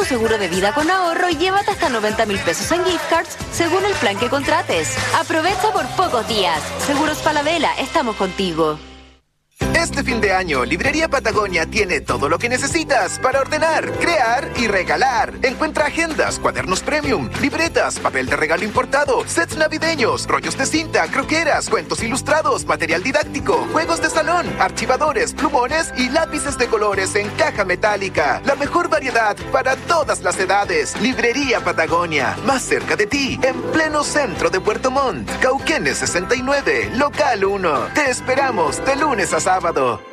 seguro de vida con ahorro y llévate hasta 90.000 pesos en gift cards según el plan que contrates. Aprovecha por pocos días. Seguros Falabella, estamos contigo. Este fin de año, Librería Patagonia tiene todo lo que necesitas para ordenar, crear y regalar. Encuentra agendas, cuadernos premium, libretas, papel de regalo importado, sets navideños, rollos de cinta, croqueras, cuentos ilustrados, material didáctico, juegos de salón, archivadores, plumones y lápices de colores en caja metálica. La mejor variedad para todas las edades. Librería Patagonia, más cerca de ti, en pleno centro de Puerto Montt, Cauquenes 69, local 1. Te esperamos de lunes a sábado.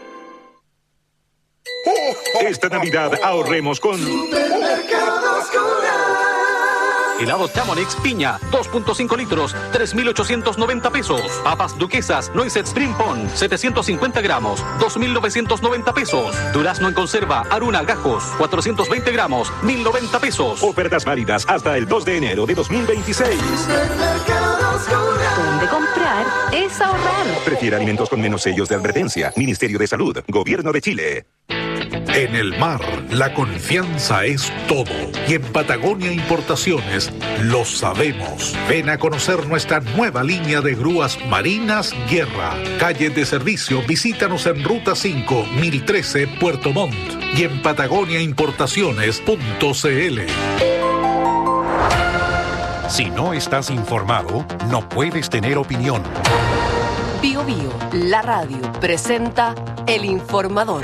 Esta Navidad ahorremos con Supermercados Coral. Helado Chamonix piña, 2.5 litros, 3.890 pesos. Papas duquesas, Noiset Spring Pon, 750 gramos, 2.990 pesos. Durazno en conserva, Aruna Gajos, 420 gramos, 1.090 pesos. Ofertas válidas hasta el 2 de enero de 2026. Supermercados Coral. Donde comprar es ahorrar. Prefiere alimentos con menos sellos de advertencia. Ministerio de Salud, Gobierno de Chile. En el mar, la confianza es todo. Y en Patagonia Importaciones lo sabemos. Ven a conocer nuestra nueva línea de grúas marinas Guerra. Calle de servicio, visítanos en Ruta 5, 1013, Puerto Montt. Y en patagoniaimportaciones.cl. Si no estás informado, no puedes tener opinión. Bio Bio, la radio, presenta El Informador.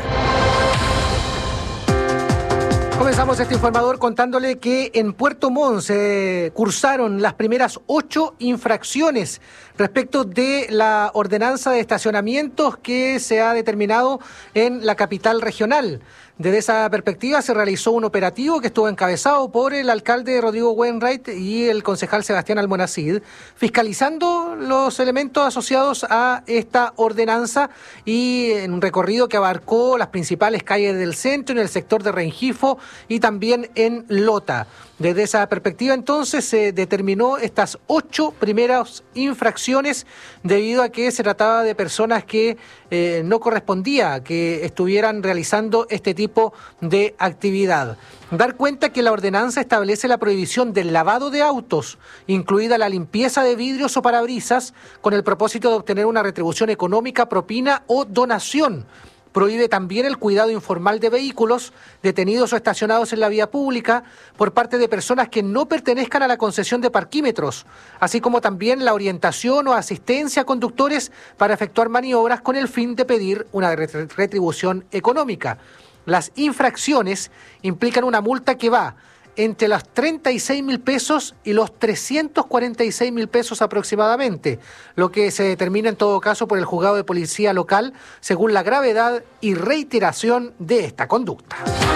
Comenzamos este informador contándole que en Puerto Montt se cursaron las primeras 8 infracciones respecto de la ordenanza de estacionamientos que se ha determinado en la capital regional. Desde esa perspectiva se realizó un operativo que estuvo encabezado por el alcalde Rodrigo Wainwright y el concejal Sebastián Almonacid, fiscalizando los elementos asociados a esta ordenanza y en un recorrido que abarcó las principales calles del centro, en el sector de Rengifo y también en Lota. Desde esa perspectiva, entonces, se determinó estas 8 primeras infracciones debido a que se trataba de personas que no correspondía que estuvieran realizando este tipo de actividad. Dar cuenta que la ordenanza establece la prohibición del lavado de autos, incluida la limpieza de vidrios o parabrisas, con el propósito de obtener una retribución económica, propina o donación. Prohíbe también el cuidado informal de vehículos detenidos o estacionados en la vía pública por parte de personas que no pertenezcan a la concesión de parquímetros, así como también la orientación o asistencia a conductores para efectuar maniobras con el fin de pedir una retribución económica. Las infracciones implican una multa que va entre los 36.000 pesos y los 346.000 pesos aproximadamente, lo que se determina en todo caso por el juzgado de policía local según la gravedad y reiteración de esta conducta.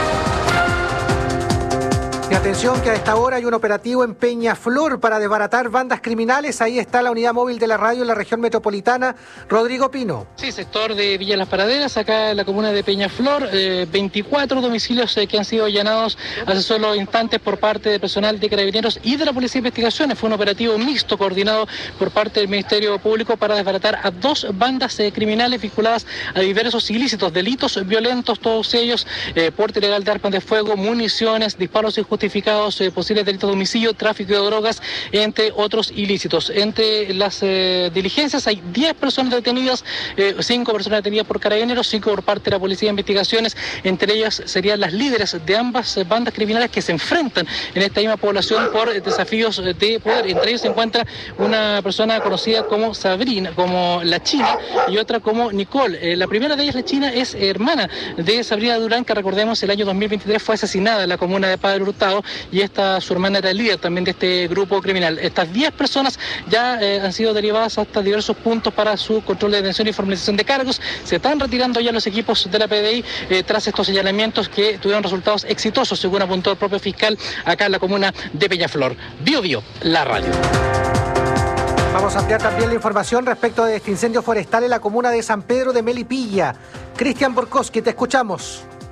Y atención que a esta hora hay un operativo en Peñaflor para desbaratar bandas criminales. Ahí está la unidad móvil de la radio en la región metropolitana. Rodrigo Pino. Sí, sector de Villa Las Paraderas, acá en la comuna de Peñaflor, 24 domicilios que han sido allanados hace solo instantes por parte de personal de Carabineros y de la Policía de Investigaciones. Fue un operativo mixto coordinado por parte del Ministerio Público para desbaratar a 2 bandas criminales vinculadas a diversos ilícitos, delitos violentos, todos ellos, porte ilegal de armas de fuego, municiones, disparos injustificados, posibles delitos de homicidio, tráfico de drogas, entre otros ilícitos. Entre las diligencias hay 10 personas detenidas, 5 personas detenidas por Carabineros, 5 por parte de la Policía de Investigaciones. Entre ellas serían las líderes de ambas bandas criminales que se enfrentan en esta misma población por desafíos de poder. Entre ellos se encuentra una persona conocida como Sabrina, como la China, y otra como Nicole. La primera de ellas, la China, es hermana de Sabrina Durán, que recordemos el año 2023 fue asesinada en la comuna de Padre Hurtado, y su hermana era el líder también de este grupo criminal. Estas 10 personas ya han sido derivadas hasta diversos puntos para su control de detención y formalización de cargos. Se están retirando ya los equipos de la PDI tras estos señalamientos que tuvieron resultados exitosos, según apuntó el propio fiscal acá en la comuna de Peñaflor. Bio Bio, la radio. Vamos a ampliar también la información respecto de este incendio forestal en la comuna de San Pedro de Melipilla. Cristian Borkowski, te escuchamos.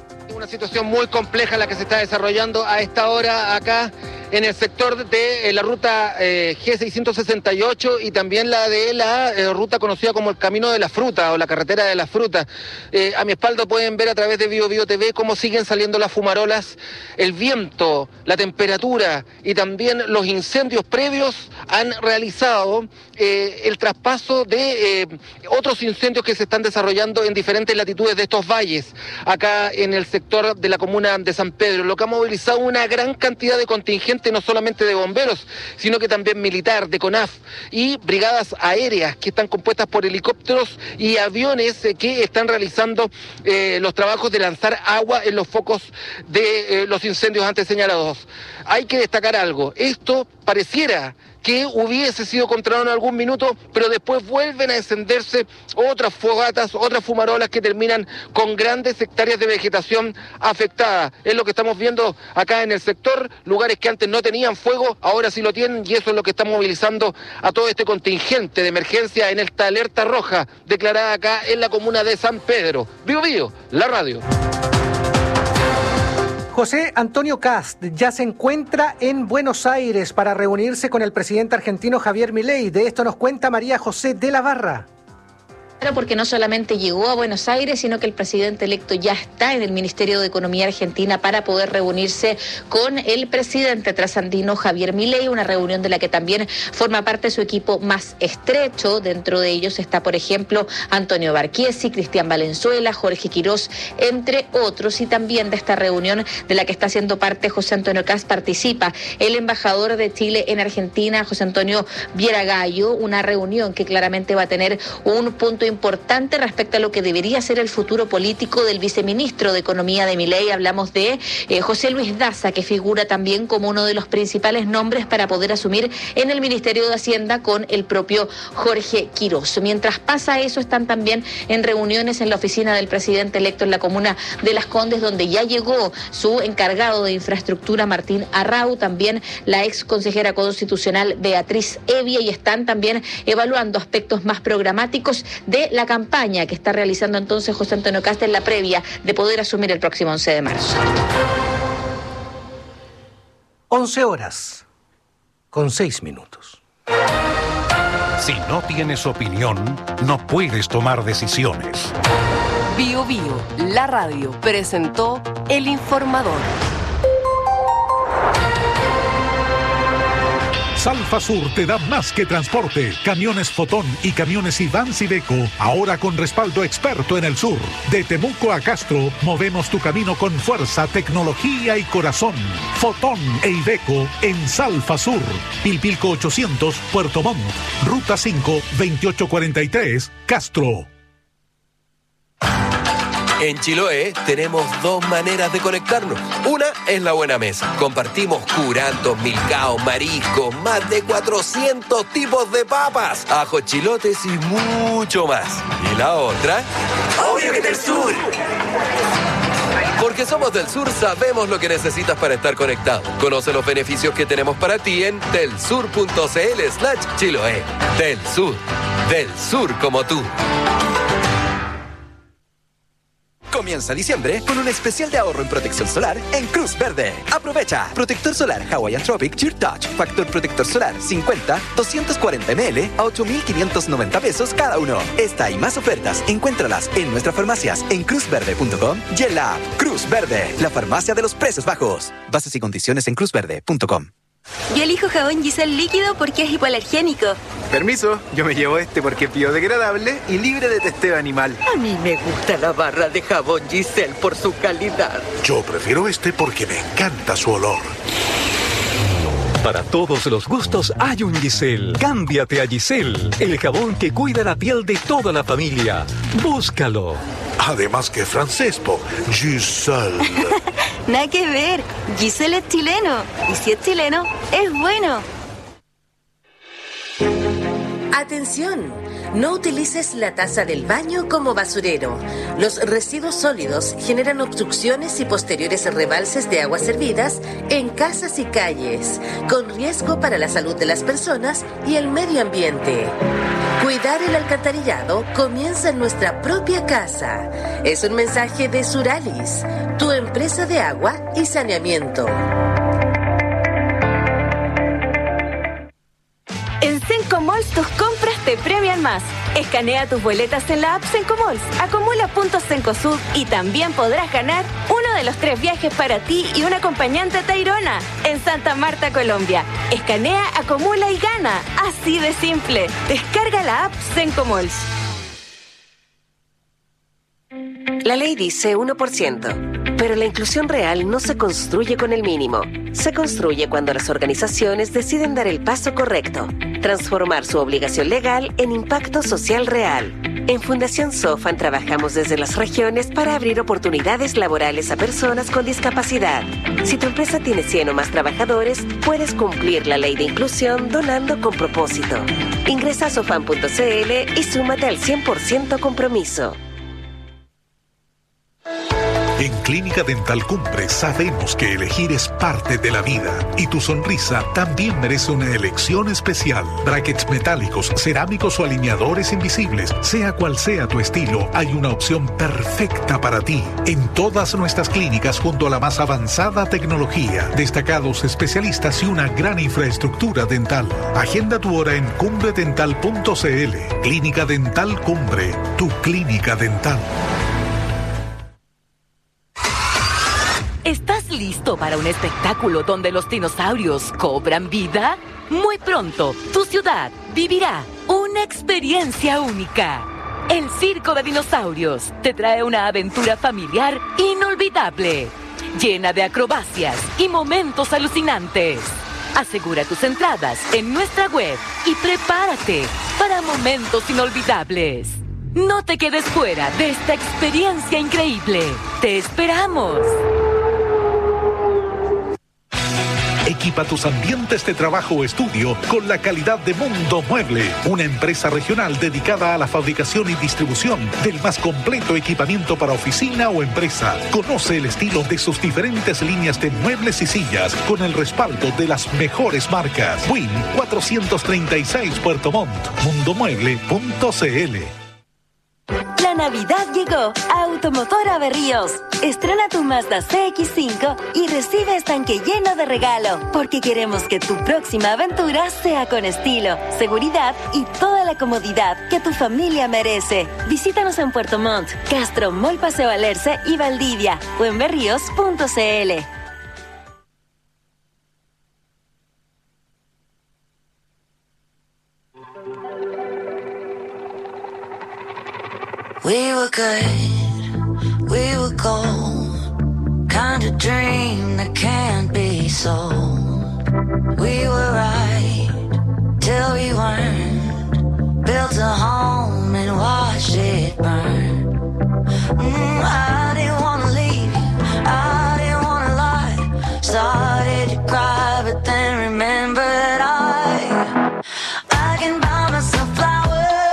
Una situación muy compleja la que se está desarrollando a esta hora acá en el sector de la ruta G668 y también la de la ruta conocida como el Camino de la Fruta o la Carretera de la Fruta. A mi espalda pueden ver a través de Bio Bio TV cómo siguen saliendo las fumarolas. El viento, la temperatura y también los incendios previos han realizado el traspaso de otros incendios que se están desarrollando en diferentes latitudes de estos valles, acá en el sector de la comuna de San Pedro, lo que ha movilizado una gran cantidad de contingentes, no solamente de bomberos, sino que también militar, de CONAF y brigadas aéreas que están compuestas por helicópteros y aviones que están realizando los trabajos de lanzar agua en los focos de los incendios antes señalados. Hay que destacar algo, esto pareciera que hubiese sido controlado en algún minuto, pero después vuelven a encenderse otras fogatas, otras fumarolas que terminan con grandes hectáreas de vegetación afectada. Es lo que estamos viendo acá en el sector, lugares que antes no tenían fuego, ahora sí lo tienen, y eso es lo que está movilizando a todo este contingente de emergencia en esta alerta roja declarada acá en la comuna de San Pedro. Bio Bio, la radio. José Antonio Kast ya se encuentra en Buenos Aires para reunirse con el presidente argentino Javier Milei. De esto nos cuenta María José de la Barra. Porque no solamente llegó a Buenos Aires, sino que el presidente electo ya está en el Ministerio de Economía Argentina para poder reunirse con el presidente trasandino Javier Milei, una reunión de la que también forma parte su equipo más estrecho. Dentro de ellos está, por ejemplo, Antonio Barchiesi, Cristian Valenzuela, Jorge Quirós, entre otros. Y también de esta reunión de la que está haciendo parte José Antonio Kast participa el embajador de Chile en Argentina, José Antonio Vieragallo, una reunión que claramente va a tener un punto importante respecto a lo que debería ser el futuro político del viceministro de Economía de Milei. Hablamos de José Luis Daza, que figura también como uno de los principales nombres para poder asumir en el Ministerio de Hacienda con el propio Jorge Quirós. Mientras pasa eso, están también en reuniones en la oficina del presidente electo en la comuna de Las Condes, donde ya llegó su encargado de infraestructura, Martín Arrau, también la ex consejera constitucional Beatriz Evia, y están también evaluando aspectos más programáticos de la campaña que está realizando entonces José Antonio Kast en la previa de poder asumir el próximo 11 de marzo. 11:06. Si no tienes opinión, no puedes tomar decisiones. Bio Bio, la radio, presentó El Informador. Salfa Sur te da más que transporte. Camiones Fotón y camiones Iván Iveco, ahora con respaldo experto en el sur. De Temuco a Castro, movemos tu camino con fuerza, tecnología y corazón. Fotón e Iveco en Salfa Sur. Pilpilco 800, Puerto Montt. Ruta 5, 2843, Castro. En Chiloé tenemos dos maneras de conectarnos. Una es la buena mesa. Compartimos curantos, milcaos, mariscos, más de 400 tipos de papas, ajos, chilotes y mucho más. Y la otra, obvio que del sur. Porque somos del sur, sabemos lo que necesitas para estar conectado. Conoce los beneficios que tenemos para ti en delsur.cl/Chiloé. Del sur como tú. Comienza diciembre con un especial de ahorro en protección solar en Cruz Verde. Aprovecha. Protector solar Hawaiian Tropic Sheer Touch. Factor protector solar 50, 240 ml a 8,590 pesos cada uno. Esta y más ofertas, encuéntralas en nuestras farmacias en cruzverde.com y en la app Cruz Verde, la farmacia de los precios bajos. Bases y condiciones en cruzverde.com. Yo elijo jabón Giselle líquido porque es hipoalergénico. Permiso, yo me llevo este porque es biodegradable y libre de testeo animal. A mí me gusta la barra de jabón Giselle por su calidad. Yo prefiero este porque me encanta su olor. Para todos los gustos hay un Giselle. Cámbiate a Giselle, el jabón que cuida la piel de toda la familia. Búscalo. Además que francés, Giselle. Nada que ver. Giselle es chileno. Y si es chileno, es bueno. Atención, no utilices la taza del baño como basurero. Los residuos sólidos generan obstrucciones y posteriores rebalses de aguas servidas en casas y calles, con riesgo para la salud de las personas y el medio ambiente. Cuidar el alcantarillado comienza en nuestra propia casa. Es un mensaje de Suralis, tu empresa de agua y saneamiento. En Sencomalls tus compras te premian más. Escanea tus boletas en la app Sencomalls, acumula puntos Cencosud y también podrás ganar uno de los 3 viajes para ti y un acompañante a Tayrona en Santa Marta, Colombia. Escanea, acumula y gana. Así de simple. Descarga la app Sencomalls. La ley dice 1%, pero la inclusión real no se construye con el mínimo. Se construye cuando las organizaciones deciden dar el paso correcto, transformar su obligación legal en impacto social real. En Fundación Sofan trabajamos desde las regiones para abrir oportunidades laborales a personas con discapacidad. Si tu empresa tiene 100 o más trabajadores, puedes cumplir la ley de inclusión donando con propósito. Ingresa a sofan.cl y súmate al 100% compromiso. En Clínica Dental Cumbre sabemos que elegir es parte de la vida y tu sonrisa también merece una elección especial. Brackets metálicos, cerámicos o alineadores invisibles, sea cual sea tu estilo, hay una opción perfecta para ti. En todas nuestras clínicas junto a la más avanzada tecnología, destacados especialistas y una gran infraestructura dental. Agenda tu hora en cumbredental.cl. Clínica Dental Cumbre, tu clínica dental. ¿Estás listo para un espectáculo donde los dinosaurios cobran vida? Muy pronto, tu ciudad vivirá una experiencia única. El Circo de Dinosaurios te trae una aventura familiar inolvidable, llena de acrobacias y momentos alucinantes. Asegura tus entradas en nuestra web y prepárate para momentos inolvidables. No te quedes fuera de esta experiencia increíble. ¡Te esperamos! Equipa tus ambientes de trabajo o estudio con la calidad de Mundo Mueble, una empresa regional dedicada a la fabricación y distribución del más completo equipamiento para oficina o empresa. Conoce el estilo de sus diferentes líneas de muebles y sillas con el respaldo de las mejores marcas. Win 436 Puerto Montt, mundomueble.cl. La Navidad llegó a Automotora Berríos. Estrena tu Mazda CX-5 y recibe estanque lleno de regalo, porque queremos que tu próxima aventura sea con estilo, seguridad y toda la comodidad que tu familia merece. Visítanos en Puerto Montt, Castro, Mall Paseo Alerce y Valdivia o en berríos.cl. We were good, we were gold, kind of dream that can't be sold. We were right, till we weren't, built a home and watched it burn. I didn't wanna leave you, I didn't wanna lie, started to cry but then remembered I can buy myself flowers.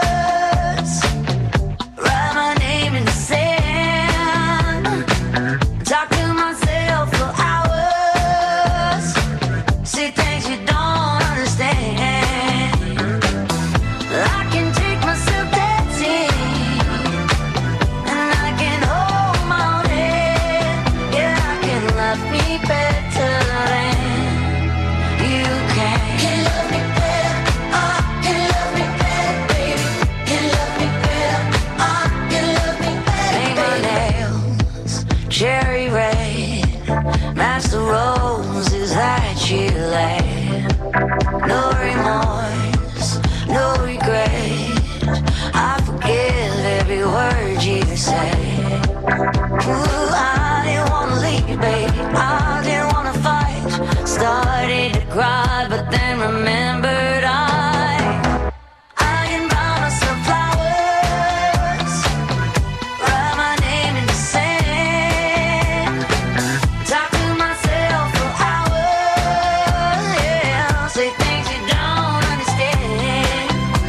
Cherry red, match the roses that you laid. No remorse, no regret, I forgive every word you said. Ooh, I didn't wanna leave, baby, I didn't wanna fight. Started to cry, but then remembered I can buy myself flowers, write my name in the sand, talk to myself for hours, yeah, say things you don't understand.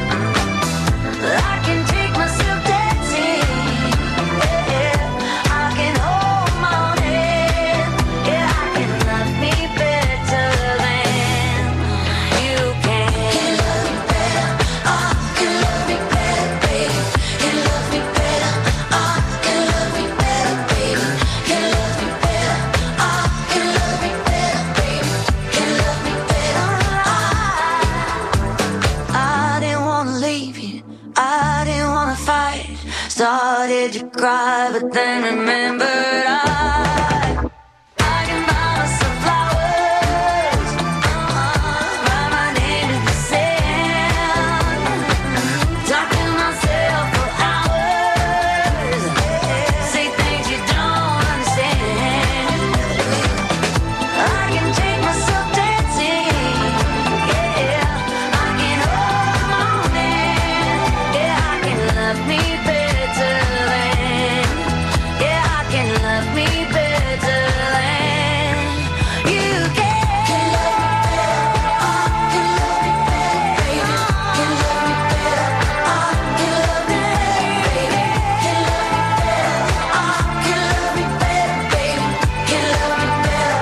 I can take myself dancing, yeah, I can hold my own hand, yeah, I can love me better than to cry, but then remembered I can buy myself flowers, write my name in the sand, talk to myself for hours, say things you don't understand. I can take myself dancing, yeah, I can hold the morning, yeah, I can love me better than, yeah, I can love me better than you can. Can love me better, baby, can love me better, can love me better, can love me better, baby, can love me better.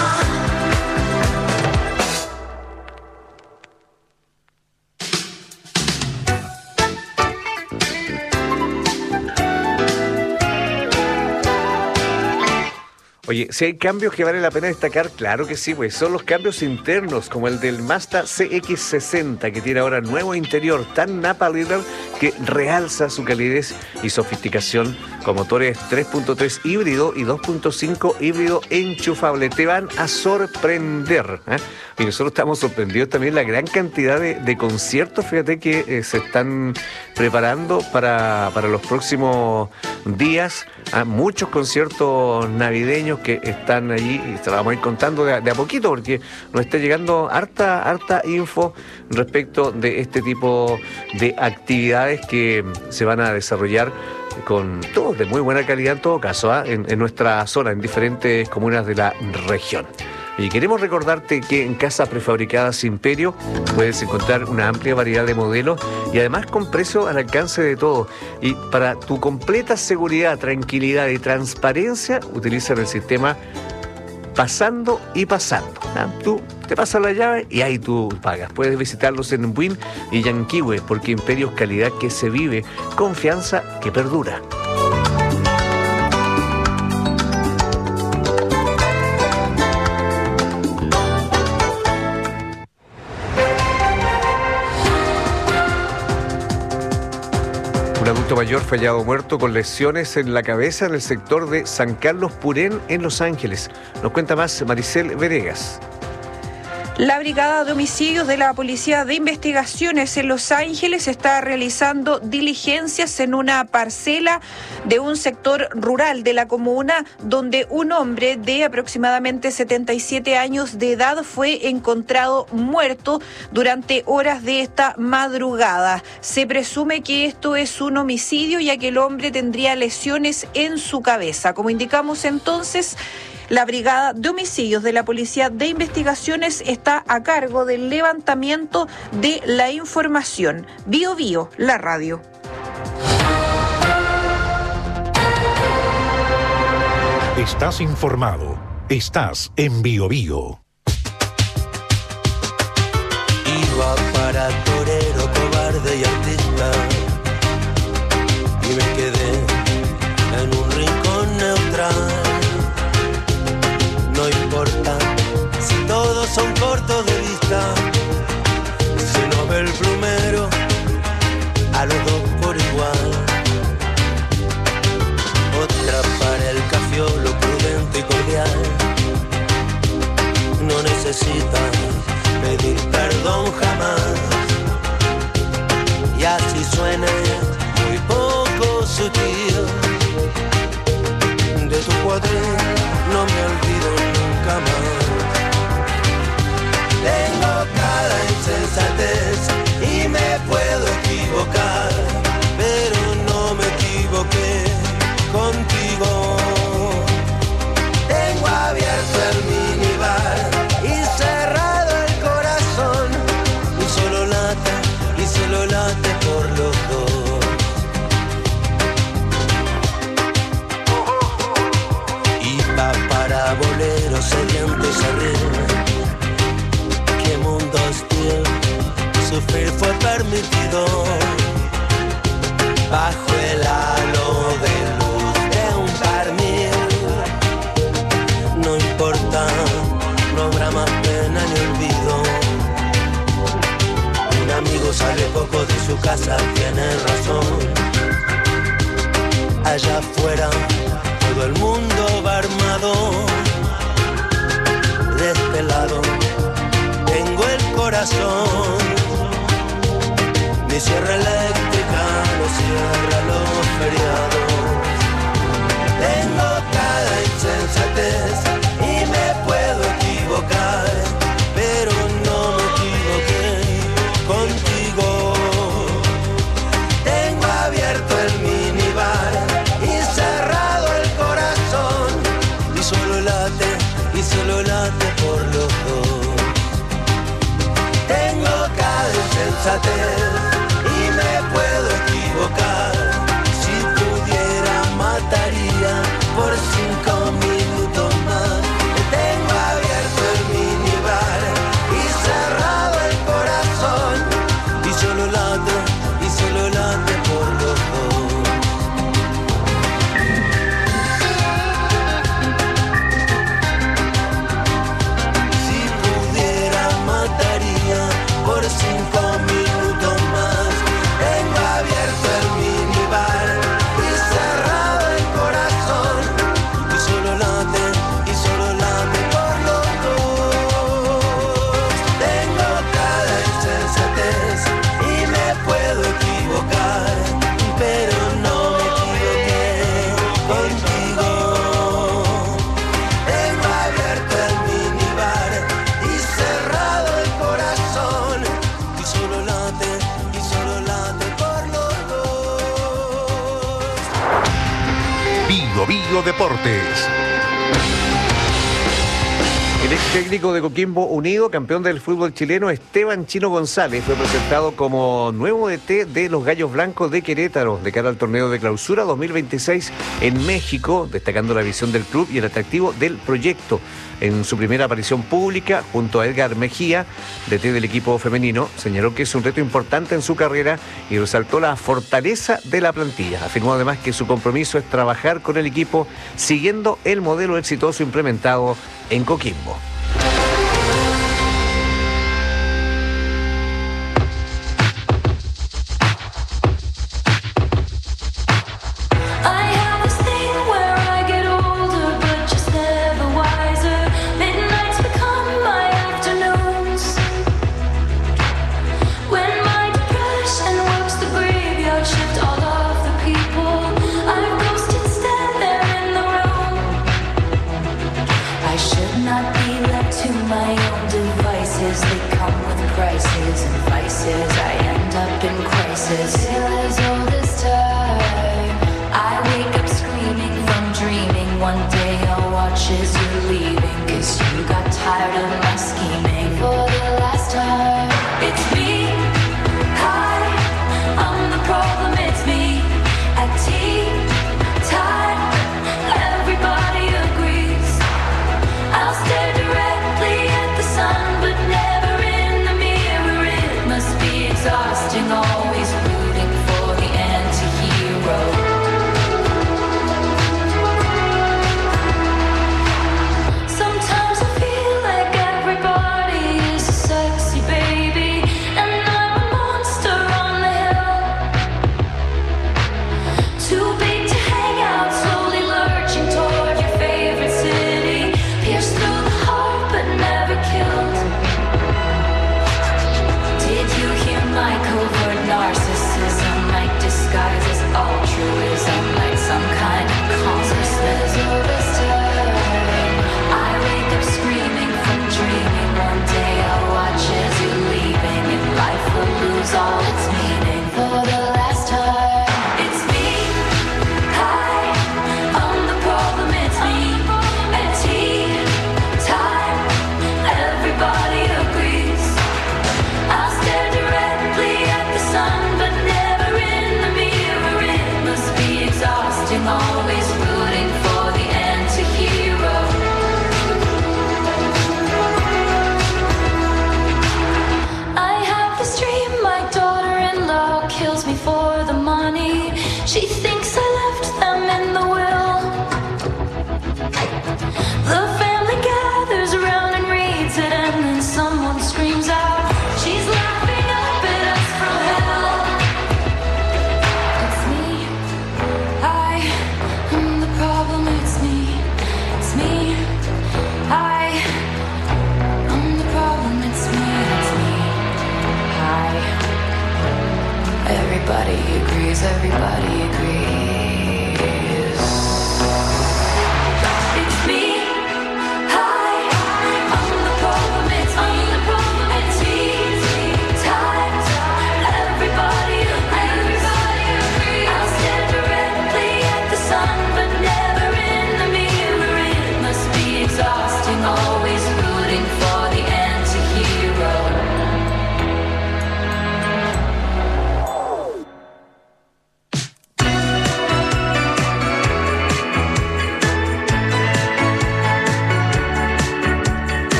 Oye, si hay cambios que vale la pena destacar, claro que sí, pues son los cambios internos, como el del Mazda CX-60, que tiene ahora nuevo interior tan Napa Leather que realza su calidez y sofisticación con motores 3.3 híbrido y 2.5 híbrido enchufable. Te van a sorprender, ¿eh? Y nosotros estamos sorprendidos también la gran cantidad de conciertos, fíjate que se están preparando para los próximos días. Muchos conciertos navideños que están allí y se lo vamos a ir contando de a poquito porque nos está llegando harta info respecto de este tipo de actividades que se van a desarrollar con todos de muy buena calidad en todo caso, en nuestra zona, en diferentes comunas de la región. Y queremos recordarte que en Casa Prefabricadas Imperio puedes encontrar una amplia variedad de modelos y además con precio al alcance de todos. Y para tu completa seguridad, tranquilidad y transparencia, utilizan el sistema Pasando y Pasando. Tú te pasas la llave y ahí tú pagas. Puedes visitarlos en Buin y Yanquihue, porque Imperio es calidad que se vive, confianza que perdura. Un adulto mayor fue hallado muerto con lesiones en la cabeza en el sector de San Carlos Purén, en Los Ángeles. Nos cuenta más Maricel Venegas. La Brigada de Homicidios de la Policía de Investigaciones en Los Ángeles está realizando diligencias en una parcela de un sector rural de la comuna donde un hombre de aproximadamente 77 años de edad fue encontrado muerto durante horas de esta madrugada. Se presume que esto es un homicidio ya que el hombre tendría lesiones en su cabeza. Como indicamos entonces, la Brigada de Homicidios de la Policía de Investigaciones está a cargo del levantamiento de la información. Bio Bio, la radio. Estás informado. Estás en Bio Bio. Iba para torero, cobarde y artista, y me quedé en un rincón neutral. No importa si todos son cortos de vista, si no ve el plumero a los dos por igual. Otra para el cafiolo prudente y cordial, no necesita pedir perdón jamás. Y así suena muy poco sutil, de tu cuadril no me olvido nunca más. Tengo cada insensatez y me puedo equivocar, pero no me equivoqué contigo. Tengo abierto el minibar y cerrado el corazón, y solo late por los dos. Iba para boleros sedientos a reír. Qué mundo hostil, sufrir fue permitido. Bajo el halo de luz de un barnil, no importa, no habrá más pena ni olvido. Un amigo sale poco de su casa, tiene razón. allá afuera todo el mundo va armado. De este lado tengo el corazón. Mi sierra eléctrica no cierra los feriados. Tengo cada insensatez y me puedo equivocar, pero no me equivoqué contigo. Tengo abierto el minibar y cerrado el corazón, y solo late por los dos. Tengo cada insensatez y me puedo equivocar. Si pudiera mataría por 5 minutos más. Tengo abierto el minibar y cerrado el corazón, y solo late por los dos. Si pudiera mataría por 5 minutos más. Tengo abierto el minibar y cerrado el corazón, y solo late por los dos. Tengo cada insensatez y me puedo equivocar, pero no me equivoqué contigo. Tengo abierto el minibar y cerrado el corazón, y solo late por los dos. Bio Bio Deportes. El ex técnico de Coquimbo Unido, campeón del fútbol chileno, Esteban Chino González, fue presentado como nuevo DT de los Gallos Blancos de Querétaro de cara al torneo de clausura 2026 en México, destacando la visión del club y el atractivo del proyecto. En su primera aparición pública, junto a Edgar Mejía, DT del equipo femenino, señaló que es un reto importante en su carrera y resaltó la fortaleza de la plantilla. Afirmó además que su compromiso es trabajar con el equipo siguiendo el modelo exitoso implementado en Coquimbo.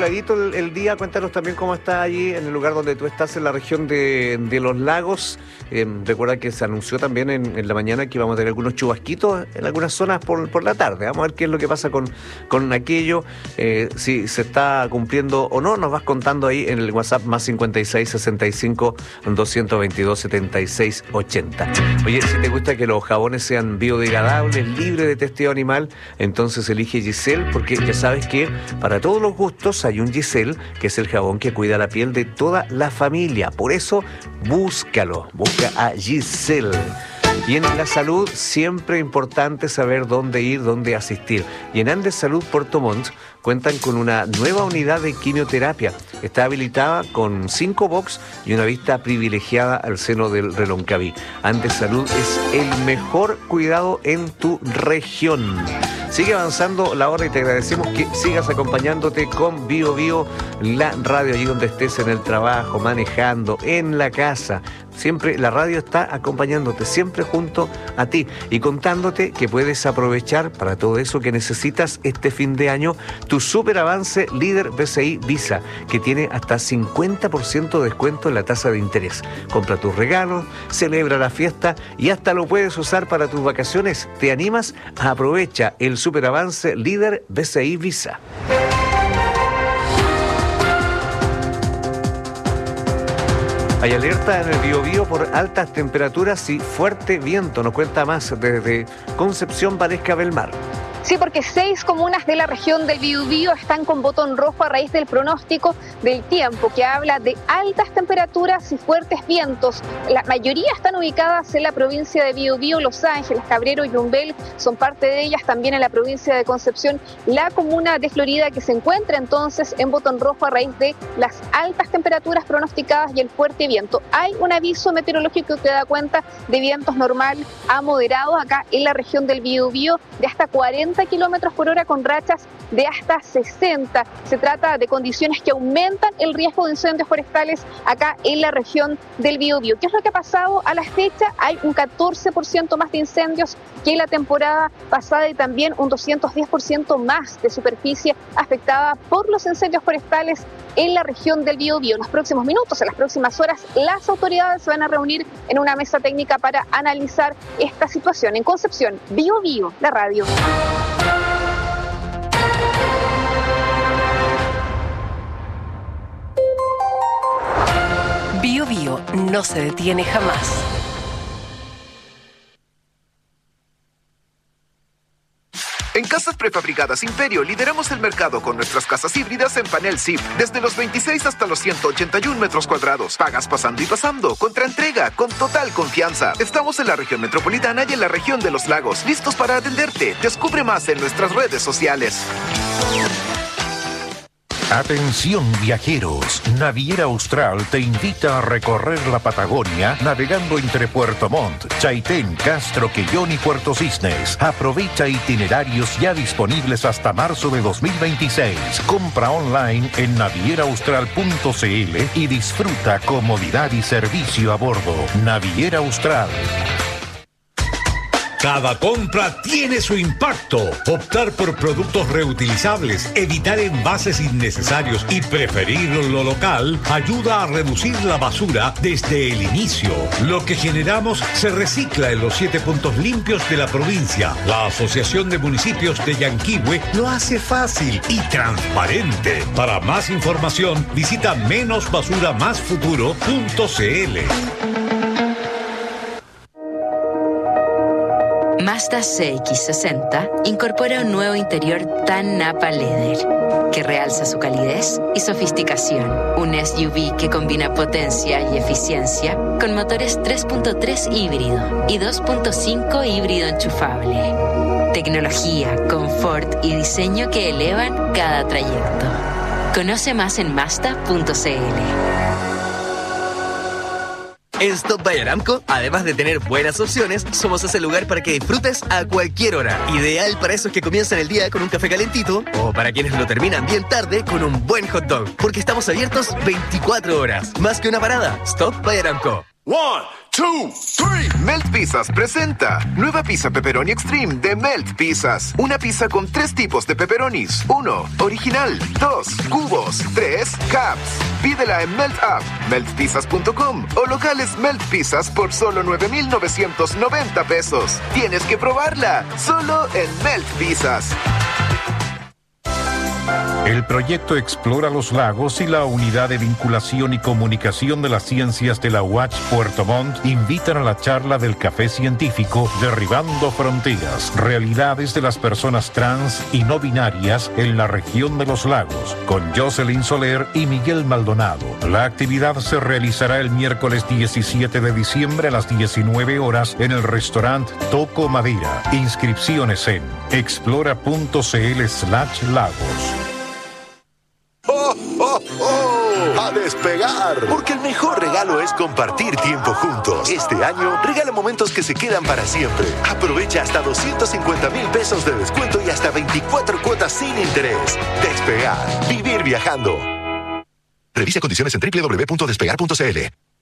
nubladito el día. Cuéntanos también cómo está allí en el lugar donde tú estás, en la región de los lagos. Recuerda que se anunció también en la mañana que íbamos a tener algunos chubasquitos en algunas zonas por la tarde. Vamos a ver qué es lo que pasa con aquello, si se está cumpliendo o no. Nos vas contando ahí en el WhatsApp más 56 65 222 76 80. Oye, si te gusta que los jabones sean biodegradables, libres de testeo animal, entonces elige Giselle, porque ya sabes que para todos los gustos hay un Giselle, que es el jabón que cuida la piel de toda la familia. Por eso, búscalo, busca a Giselle. Y en la salud, siempre importante saber dónde ir, dónde asistir. Y en Andes Salud Puerto Montt cuentan con una nueva unidad de quimioterapia. Está habilitada con 5 box y una vista privilegiada al seno del Reloncaví. Andes Salud es el mejor cuidado en tu región. Sigue avanzando la hora y te agradecemos que sigas acompañándote con Bio Bio, la radio, allí donde estés, en el trabajo, manejando, en la casa. Siempre la radio está acompañándote, siempre junto a ti y contándote que puedes aprovechar para todo eso que necesitas este fin de año tu super avance líder BCI Visa, que tiene hasta 50% de descuento en la tasa de interés. Compra tus regalos, celebra la fiesta y hasta lo puedes usar para tus vacaciones. ¿Te animas? Aprovecha el super avance líder BCI Visa. Hay alerta en el Biobío por altas temperaturas y fuerte viento. Nos cuenta más desde Concepción Valesca Belmar. Sí, porque 6 comunas de la región del Biobío están con botón rojo a raíz del pronóstico del tiempo, que habla de altas temperaturas y fuertes vientos. La mayoría están ubicadas en la provincia de Biobío. Los Ángeles, Cabrero y Yumbel son parte de ellas. También en la provincia de Concepción, la comuna de Florida, que se encuentra entonces en botón rojo a raíz de las altas temperaturas pronosticadas y el fuerte viento. Hay un aviso meteorológico que da cuenta de vientos normal a moderados acá en la región del Biobío de hasta 40 kilómetros por hora con rachas de hasta 60. Se trata de condiciones que aumentan el riesgo de incendios forestales acá en la región del Biobío. ¿Qué es lo que ha pasado a la fecha? Hay un 14% más de incendios que la temporada pasada y también un 210% más de superficie afectada por los incendios forestales en la región del Biobío. En los próximos minutos, en las próximas horas, las autoridades se van a reunir en una mesa técnica para analizar esta situación. En Concepción, Biobío, la radio. Bio Bio no se detiene jamás. En Casas Prefabricadas Imperio lideramos el mercado con nuestras casas híbridas en panel SIP, desde los 26 hasta los 181 metros cuadrados. Pagas pasando y pasando, contra entrega, con total confianza. Estamos en la región metropolitana y en la región de los lagos, listos para atenderte. Descubre más en nuestras redes sociales. Atención viajeros, Naviera Austral te invita a recorrer la Patagonia navegando entre Puerto Montt, Chaitén, Castro, Quellón y Puerto Cisnes. Aprovecha itinerarios ya disponibles hasta marzo de 2026. Compra online en navieraaustral.cl y disfruta comodidad y servicio a bordo. Naviera Austral. Cada compra tiene su impacto. Optar por productos reutilizables, evitar envases innecesarios y preferir lo local ayuda a reducir la basura desde el inicio. Lo que generamos se recicla en los 7 puntos limpios de la provincia. La Asociación de Municipios de Yanquihue lo hace fácil y transparente. Para más información, visita menosbasuramasfuturo.cl. Mazda CX-60 incorpora un nuevo interior tan Napa Leather que realza su calidez y sofisticación. Un SUV que combina potencia y eficiencia con motores 3.3 híbrido y 2.5 híbrido enchufable. Tecnología, confort y diseño que elevan cada trayecto. Conoce más en Mazda.cl. En Stop by Aramco, además de tener buenas opciones, somos ese lugar para que disfrutes a cualquier hora. Ideal para esos que comienzan el día con un café calentito o para quienes lo terminan bien tarde con un buen hot dog. Porque estamos abiertos 24 horas. Más que una parada, Stop by Aramco. 1, 2, 3. Melt Pizzas presenta nueva pizza pepperoni extreme de Melt Pizzas. Una pizza con 3 tipos de pepperonis. 1, original. 2, cubos. 3, caps. Pídela en Melt App, meltpizzas.com o locales Melt Pizzas por solo 9,990 pesos. Tienes que probarla, solo en Melt Pizzas. El proyecto Explora los Lagos y la Unidad de Vinculación y Comunicación de las Ciencias de la UACH Puerto Montt invitan a la charla del Café Científico Derribando Fronteras, Realidades de las Personas Trans y No Binarias en la Región de los Lagos, con Jocelyn Soler y Miguel Maldonado. La actividad se realizará el miércoles 17 de diciembre a las 19 horas en el restaurante Toco Madera. Inscripciones en explora.cl/lagos. ¡Oh, oh, oh! ¡A despegar! Porque el mejor regalo es compartir tiempo juntos. Este año, regala momentos que se quedan para siempre. Aprovecha hasta 250,000 pesos de descuento y hasta 24 cuotas sin interés. Despegar. Vivir viajando. Revisa condiciones en www.despegar.cl.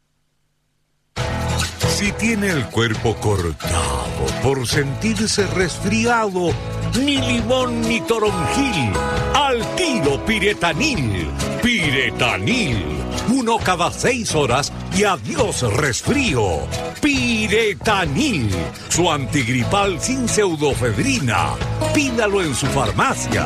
Si tiene el cuerpo cortado por sentirse resfriado, ni limón ni toronjil, al tiro Piretanil. Piretanil, 1 cada 6 horas y adiós resfrío. Piretanil, su antigripal sin pseudofedrina. Pídalo en su farmacia.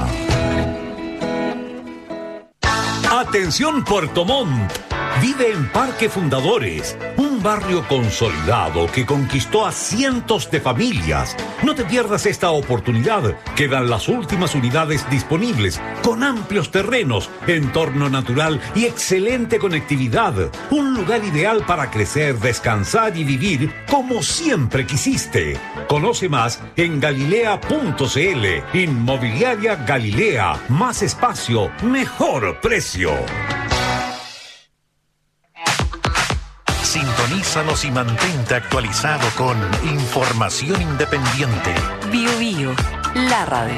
Atención Puerto Montt. Vive en Parque Fundadores, un barrio consolidado que conquistó a cientos de familias. No te pierdas esta oportunidad. Quedan las últimas unidades disponibles, con amplios terrenos, entorno natural y excelente conectividad. Un lugar ideal para crecer, descansar y vivir como siempre quisiste. Conoce más en galilea.cl. Inmobiliaria Galilea. Más espacio, mejor precio. Sintonízanos y mantente actualizado con información independiente. Bio Bio, la radio.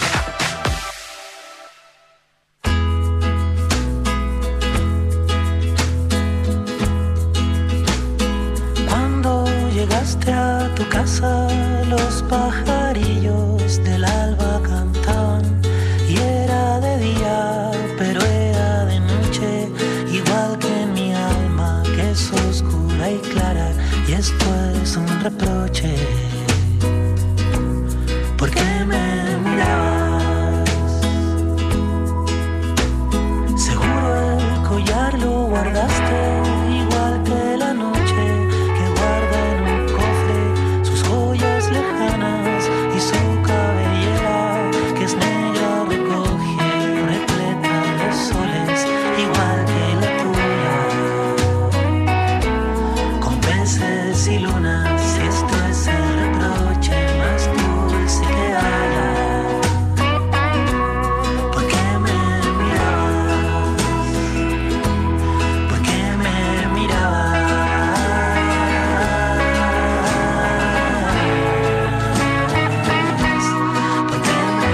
Cuando llegaste a tu casa, los pajarillos del alba cantaban y era de día, pero era de noche, igual que en mi alma, que es oscura y clara, y esto es un reproche. ¿Por qué me mirabas? Seguro el collar lo guardaste, igual que la noche que guarda en un cofre sus joyas lejanas y su cabellera que es negra recoge repleta de soles, igual que la tuya, con peces y lunas. Esto es el reproche más dulce que haya. ¿Por qué me mirabas? ¿Por qué me mirabas? ¿Por qué me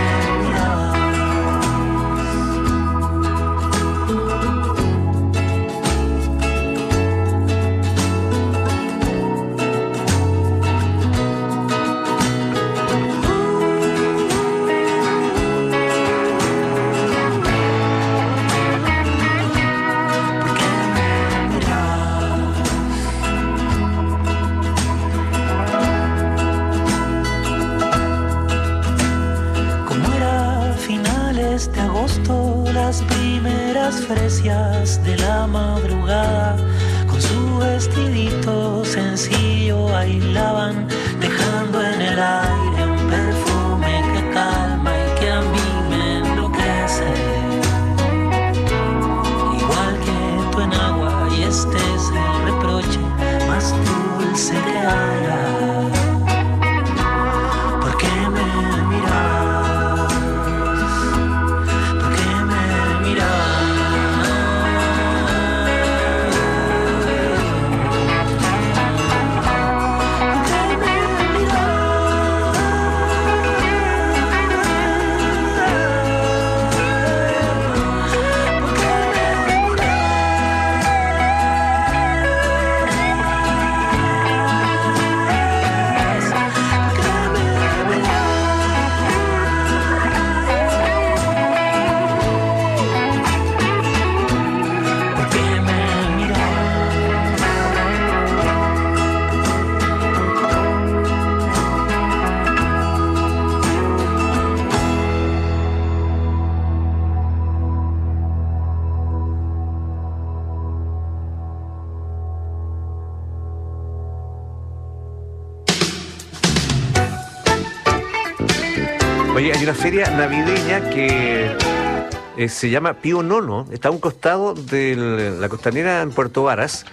Como era finales de agosto, las primeras fresias de la madrugada, con su vestidito sencillo bailaban, dejando en el aire un perfume que calma y que a mí me enloquece. Igual que tu enagua, y este es el reproche más dulce que haya. ¿Por qué me mirabas? ¿Por qué me mirabas? ¿Por qué me mirabas? Oye, hay una feria navideña que se llama Pío Nono, está a un costado de la costanera en Puerto Varas,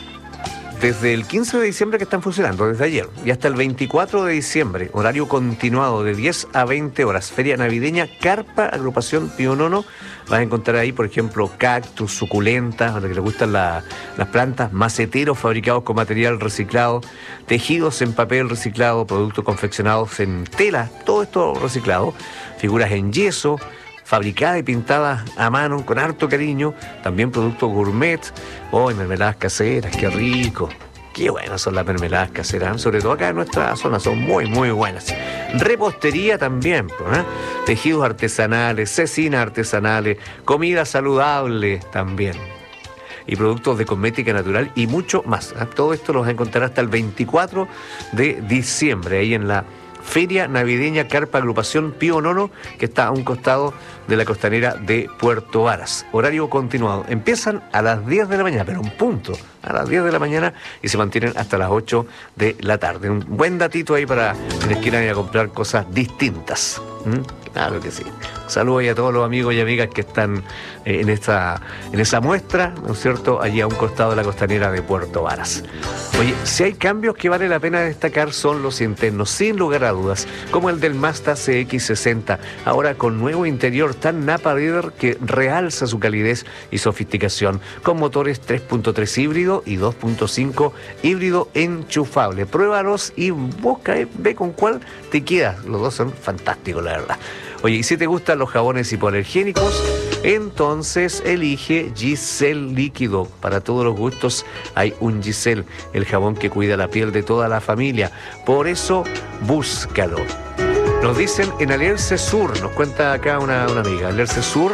desde el 15 de diciembre que están funcionando, desde ayer, y hasta el 24 de diciembre, horario continuado de 10 a 20 horas. Feria navideña, carpa, agrupación Pío Nono. Vas a encontrar ahí, por ejemplo, cactus, suculentas, a los que les gustan las plantas, maceteros fabricados con material reciclado, tejidos en papel reciclado, productos confeccionados en tela, todo esto reciclado, figuras en yeso, fabricadas y pintadas a mano con harto cariño, también productos gourmet, mermeladas caseras, qué rico, qué buenas son las mermeladas caseras, sobre todo acá en nuestra zona, son muy, muy buenas. Repostería también, tejidos artesanales, cecinas artesanales, comida saludable también, y productos de cosmética natural y mucho más. Todo esto lo vas a encontrar hasta el 24 de diciembre, ahí en la Feria Navideña Carpa Agrupación Pío Nono, que está a un costado de la costanera de Puerto Varas. Horario continuado. Empiezan a las 10 de la mañana, pero un punto, a las 10 de la mañana, y se mantienen hasta las 8 de la tarde. Un buen datito ahí para quienes quieran ir a comprar cosas distintas. Claro que sí. Saludos a todos los amigos y amigas que están en esa muestra, ¿no es cierto?, allí a un costado de la costanera de Puerto Varas. Oye, si hay cambios que vale la pena destacar son los internos, sin lugar a dudas, como el del Mazda CX-60, ahora con nuevo interior tan Napa Leather que realza su calidez y sofisticación, con motores 3.3 híbrido y 2.5 híbrido enchufable. Pruébalos y busca, ve con cuál te quedas. Los dos son fantásticos, la verdad. Oye, y si te gustan los jabones hipoalergénicos, entonces elige Giselle Líquido. Para todos los gustos hay un Giselle, el jabón que cuida la piel de toda la familia. Por eso, búscalo. Nos dicen en Alerce Sur, nos cuenta acá una amiga, Alerce Sur,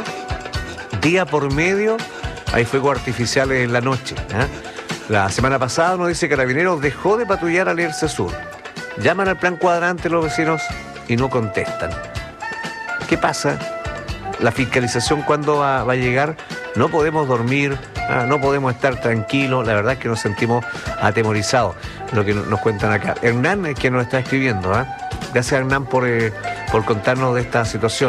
día por medio, hay fuegos artificiales en la noche. La semana pasada nos dice Carabineros dejó de patrullar Alerce Sur. Llaman al plan cuadrante los vecinos y no contestan. ¿Qué pasa? La fiscalización, ¿cuándo va a llegar? No podemos dormir, no podemos estar tranquilos. La verdad es que nos sentimos atemorizados, lo que nos cuentan acá. Hernán es quien nos está escribiendo. Gracias, Hernán, por contarnos de esta situación.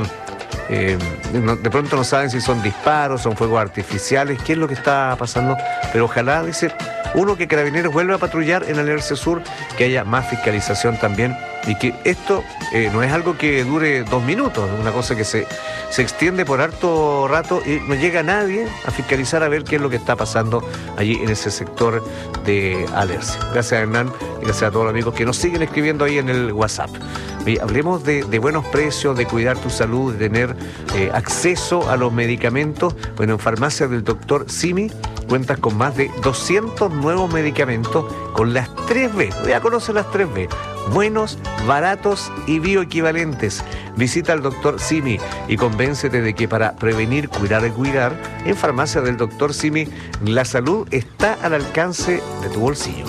De pronto no saben si son disparos, son fuegos artificiales, qué es lo que está pasando, pero ojalá, dice, que Carabineros vuelva a patrullar en el Alerce Sur, que haya más fiscalización también, y que esto no es algo que dure 2 minutos, es una cosa que se extiende por harto rato y no llega nadie a fiscalizar a ver qué es lo que está pasando allí en ese sector de Alerce. Gracias, Hernán, y gracias a todos los amigos que nos siguen escribiendo ahí en el WhatsApp. Hablemos de buenos precios, de cuidar tu salud, de tener acceso a los medicamentos. Bueno, en farmacias del Dr. Simi cuentas con más de 200 nuevos medicamentos con las 3B. Ya conoces las 3B. Buenos, baratos y bioequivalentes. Visita al Dr. Simi y convéncete de que para prevenir, cuidar y cuidar, en farmacias del Dr. Simi, la salud está al alcance de tu bolsillo.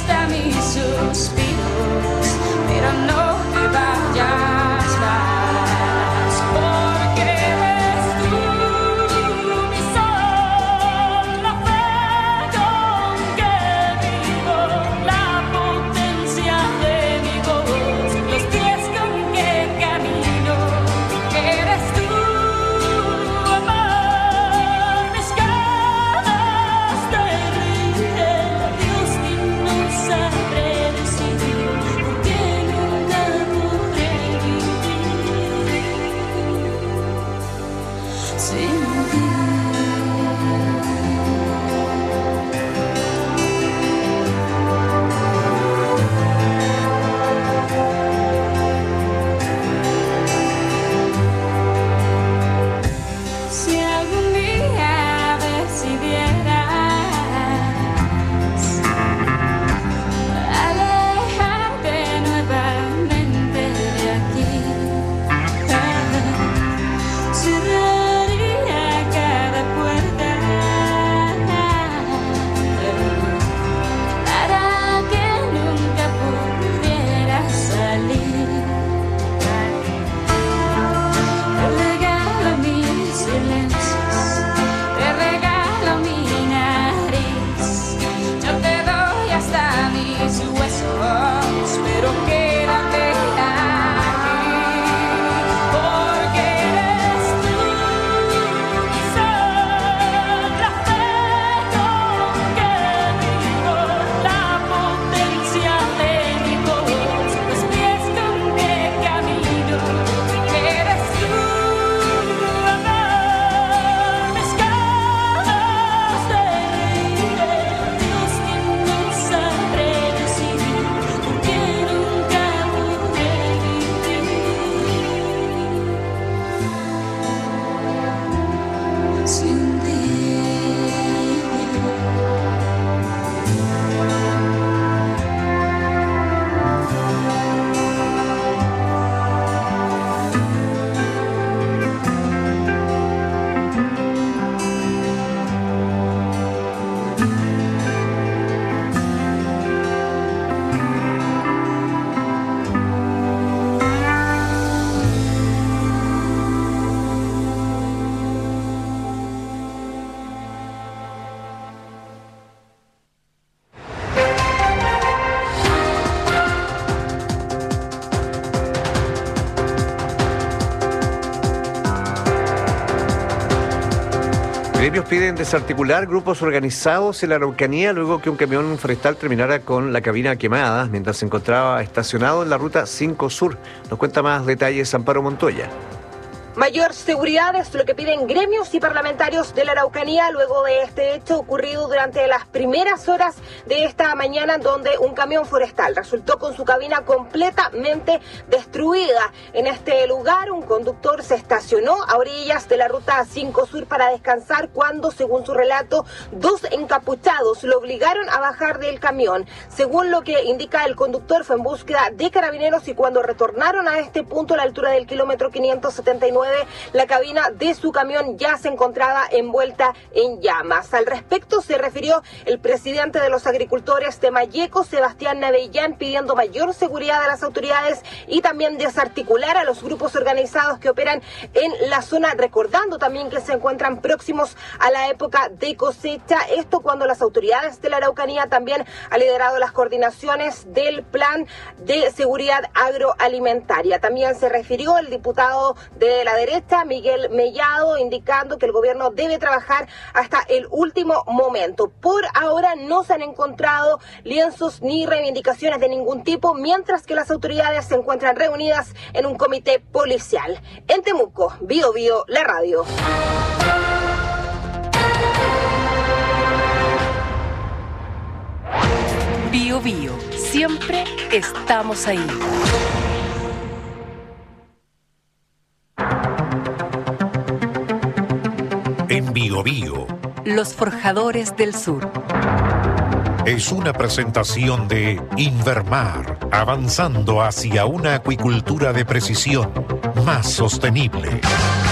Pero no te vayas más. Gremios piden desarticular grupos organizados en la Araucanía luego que un camión forestal terminara con la cabina quemada mientras se encontraba estacionado en la ruta 5 Sur. Nos cuenta más detalles Amparo Montoya. Mayor seguridad es lo que piden gremios y parlamentarios de la Araucanía luego de este hecho ocurrido durante las primeras horas de esta mañana, donde un camión forestal resultó con su cabina completamente destruida. En este lugar, un conductor se estacionó a orillas de la ruta 5 Sur para descansar cuando, según su relato, dos encapuchados lo obligaron a bajar del camión. Según lo que indica el conductor, fue en búsqueda de carabineros y cuando retornaron a este punto a la altura del kilómetro 579, la cabina de su camión ya se encontraba envuelta en llamas. Al respecto se refirió el presidente de los agricultores de Malleco, Sebastián Navellán, pidiendo mayor seguridad de las autoridades y también desarticular a los grupos organizados que operan en la zona, recordando también que se encuentran próximos a la época de cosecha. Esto cuando las autoridades de la Araucanía también han liderado las coordinaciones del plan de seguridad agroalimentaria. También se refirió el diputado de la derecha, Miguel Mellado, indicando que el gobierno debe trabajar hasta el último momento. Por ahora no se han encontrado lienzos ni reivindicaciones de ningún tipo, mientras que las autoridades se encuentran reunidas en un comité policial. En Temuco, Bío Bío, la radio. Bío Bío, siempre estamos ahí. En Bío Bío, Los Forjadores del Sur. Es una presentación de Invermar, avanzando hacia una acuicultura de precisión más sostenible.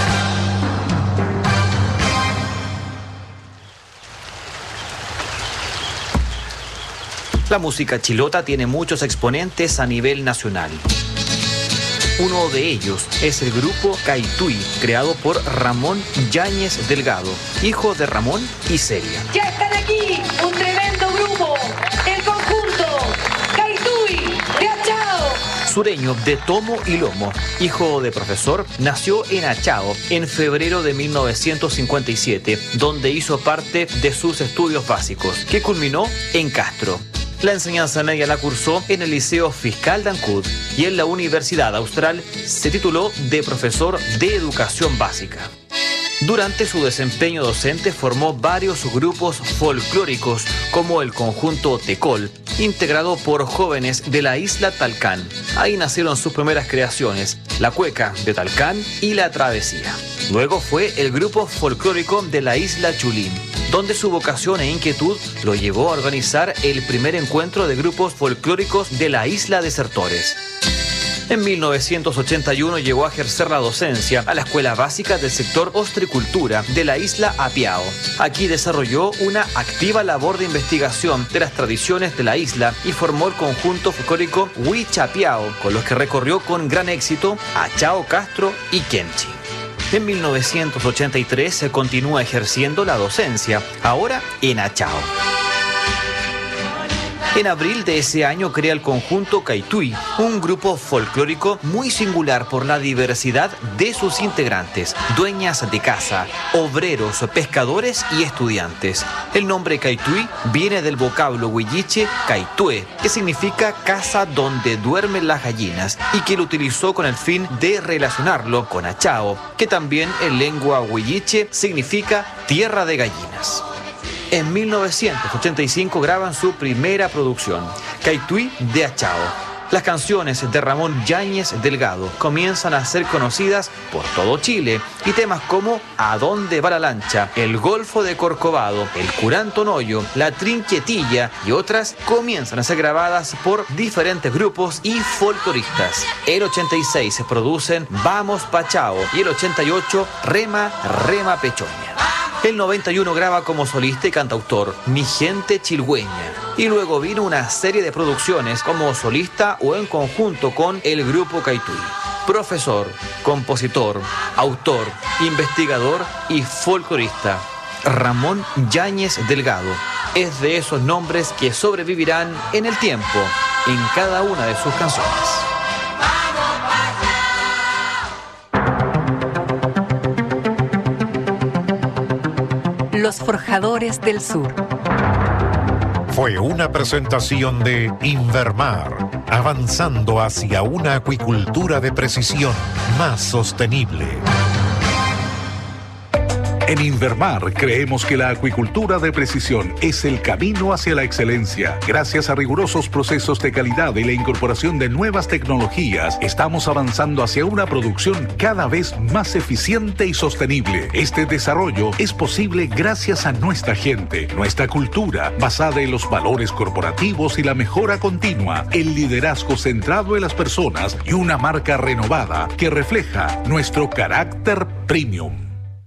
La música chilota tiene muchos exponentes a nivel nacional. Uno de ellos es el grupo Caitui, creado por Ramón Yáñez Delgado, hijo de Ramón y Celia. Ya están aquí, un tremendo grupo, el conjunto Caitui de Achao. Sureño de tomo y lomo, hijo de profesor, nació en Achao en febrero de 1957, donde hizo parte de sus estudios básicos, que culminó en Castro. La enseñanza media la cursó en el Liceo Fiscal de Ancud y en la Universidad Austral se tituló de profesor de educación básica. Durante su desempeño docente formó varios grupos folclóricos como el conjunto Tecol, integrado por jóvenes de la isla Talcán. Ahí nacieron sus primeras creaciones, la cueca de Talcán y la travesía. Luego fue el grupo folclórico de la isla Chulín, donde su vocación e inquietud lo llevó a organizar el primer encuentro de grupos folclóricos de la isla Desertores. En 1981 llegó a ejercer la docencia a la Escuela Básica del sector Ostricultura de la isla Apiao. Aquí desarrolló una activa labor de investigación de las tradiciones de la isla y formó el conjunto folclórico Huichapiao, con los que recorrió con gran éxito Achao, Castro y Quenchi. En 1983 se continúa ejerciendo la docencia, ahora en Achao. En abril de ese año crea el conjunto Caitui, un grupo folclórico muy singular por la diversidad de sus integrantes, dueñas de casa, obreros, pescadores y estudiantes. El nombre Caitui viene del vocablo huilliche Caitue, que significa casa donde duermen las gallinas, y que lo utilizó con el fin de relacionarlo con Achao, que también en lengua huilliche significa tierra de gallinas. En 1985 graban su primera producción, Caitui de Achao. Las canciones de Ramón Yáñez Delgado comienzan a ser conocidas por todo Chile y temas como ¿A dónde va la lancha?, El Golfo de Corcovado, El Curantonoyo, La Trinquetilla y otras comienzan a ser grabadas por diferentes grupos y folcloristas. El 86 se producen Vamos Pachao y el 88 Rema, Rema Pechoña. El 91 graba como solista y cantautor Mi Gente Chilhueña. Y luego vino una serie de producciones como solista o en conjunto con el grupo Caitui. Profesor, compositor, autor, investigador y folclorista. Ramón Yáñez Delgado es de esos nombres que sobrevivirán en el tiempo en cada una de sus canciones. los forjadores del sur. Fue una presentación de Invermar, avanzando hacia una acuicultura de precisión más sostenible. En Invermar creemos que la acuicultura de precisión es el camino hacia la excelencia. Gracias a rigurosos procesos de calidad y la incorporación de nuevas tecnologías, estamos avanzando hacia una producción cada vez más eficiente y sostenible. Este desarrollo es posible gracias a nuestra gente, nuestra cultura, basada en los valores corporativos y la mejora continua, el liderazgo centrado en las personas y una marca renovada que refleja nuestro carácter premium.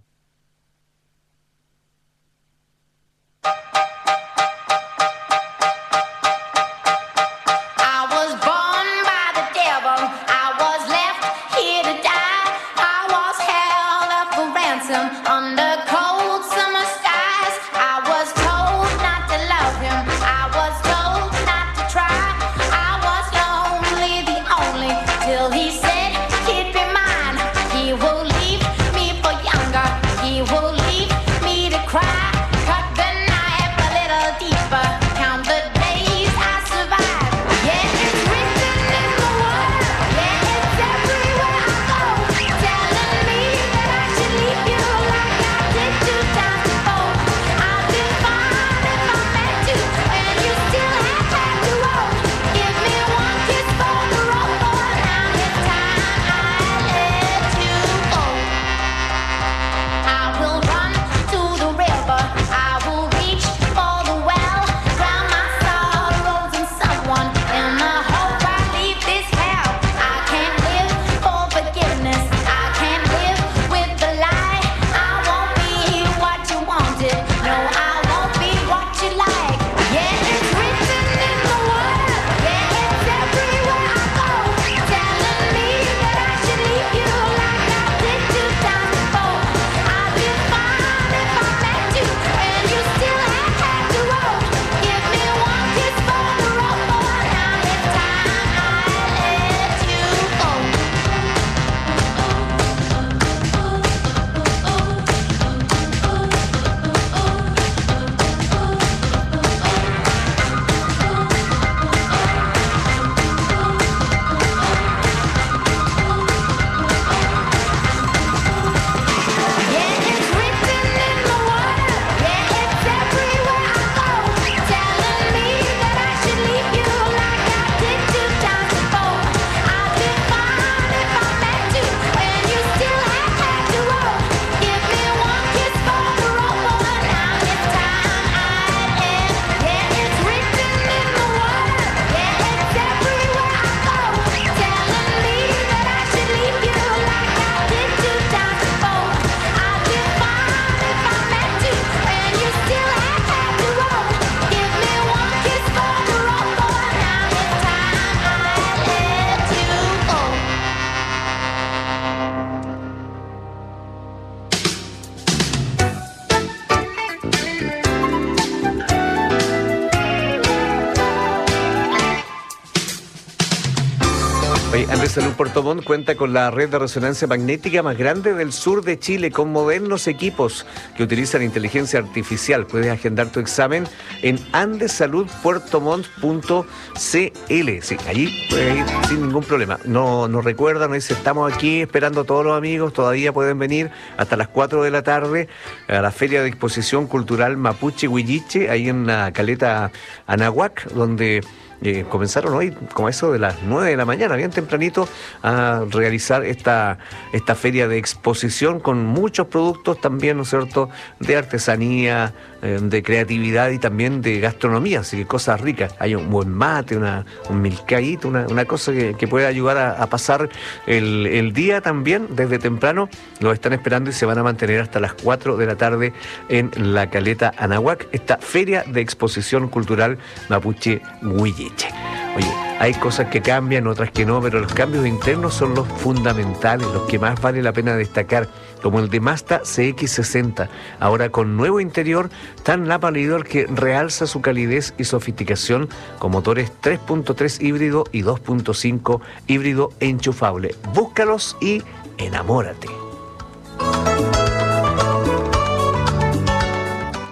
Andes Salud Puerto Montt cuenta con la red de resonancia magnética más grande del sur de Chile, con modernos equipos que utilizan inteligencia artificial. Puedes agendar tu examen en andesaludpuertomontt.cl. Sí, allí puedes ir sin ningún problema. No recuerdan, no dice, estamos aquí esperando a todos los amigos, todavía pueden venir hasta las 4 de la tarde a la Feria de Exposición Cultural Mapuche Huilliche, ahí en la Caleta Anahuac, donde comenzaron hoy, como eso de las 9 de la mañana, bien tempranito, a realizar esta feria de exposición con muchos productos también, ¿no es cierto?, de artesanía, de creatividad y también de gastronomía, así que cosas ricas. Hay un buen mate, un milcaíto, una cosa que puede ayudar a pasar el día también desde temprano. Los están esperando y se van a mantener hasta las 4 de la tarde en la Caleta Anahuac, esta feria de exposición cultural Mapuche Huilliche. Oye, hay cosas que cambian, otras que no, pero los cambios internos son los fundamentales, los que más vale la pena destacar, como el de Mazda CX-60, ahora con nuevo interior tan Napa Leader que realza su calidez y sofisticación con motores 3.3 híbrido y 2.5 híbrido enchufable. Búscalos y enamórate.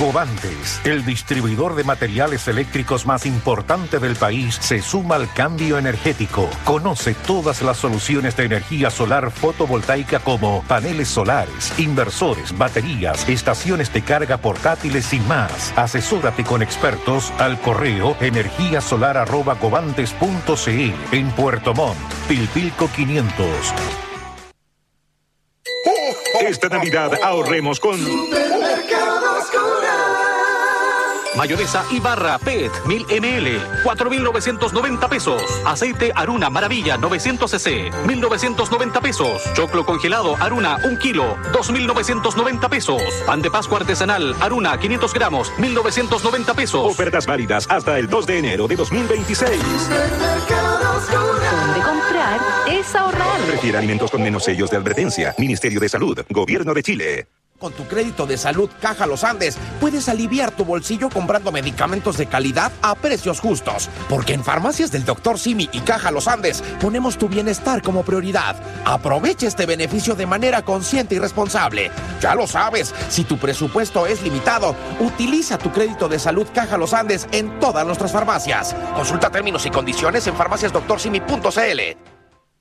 Covantes, el distribuidor de materiales eléctricos más importante del país, se suma al cambio energético. Conoce todas las soluciones de energía solar fotovoltaica como paneles solares, inversores, baterías, estaciones de carga portátiles y más. Asesórate con expertos al correo energiasolar@covantes.cl en Puerto Montt, Pilpilco 500. Esta Navidad ahorremos con Supermercados Coral. mayonesa Ibarra PET 1000 ml, 4.990 pesos. Aceite Aruna Maravilla 900 cc, 1.990 pesos. Choclo congelado Aruna 1 kilo, 2.990 pesos. Pan de Pascua artesanal Aruna 500 gramos, 1.990 pesos. Ofertas válidas hasta el 2 de enero de 2026. Supermercados Coral. Donde comprar es ahorrar. Prefiere alimentos con menos sellos de advertencia. Ministerio de Salud, Gobierno de Chile. Con tu crédito de salud Caja Los Andes, puedes aliviar tu bolsillo comprando medicamentos de calidad a precios justos. Porque en Farmacias del Dr. Simi y Caja Los Andes ponemos tu bienestar como prioridad. Aprovecha este beneficio de manera consciente y responsable. Ya lo sabes, si tu presupuesto es limitado, utiliza tu crédito de salud Caja Los Andes en todas nuestras farmacias. Consulta términos y condiciones en farmaciasdoctorsimi.cl.